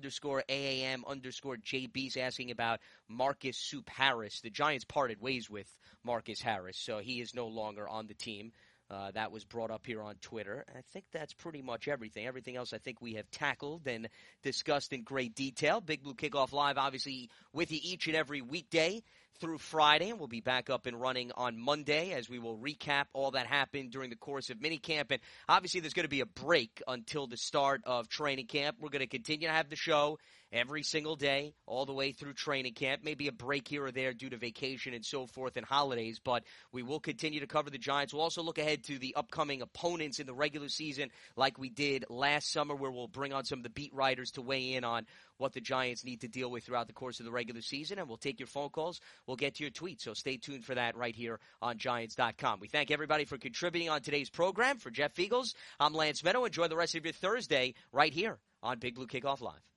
team_AAM_JB is asking about Marcus Soup Harris. The Giants parted ways with Marcus Harris, so he is no longer on the team. That was brought up here on Twitter. I think that's pretty much everything. Everything else I think we have tackled and discussed in great detail. Big Blue Kickoff Live, obviously, with you each and every weekday through Friday, and we'll be back up and running on Monday as we will recap all that happened during the course of minicamp. And obviously there's going to be a break until the start of training camp. We're going to continue to have the show every single day all the way through training camp. Maybe a break here or there due to vacation and so forth and holidays, but we will continue to cover the Giants. We'll also look ahead to the upcoming opponents in the regular season like we did last summer, where we'll bring on some of the beat writers to weigh in on what the Giants need to deal with throughout the course of the regular season, and we'll take your phone calls. We'll get to your tweets, so stay tuned for that right here on Giants.com. We thank everybody for contributing on today's program. For Jeff Feagles, I'm Lance Meadow. Enjoy the rest of your Thursday right here on Big Blue Kickoff Live.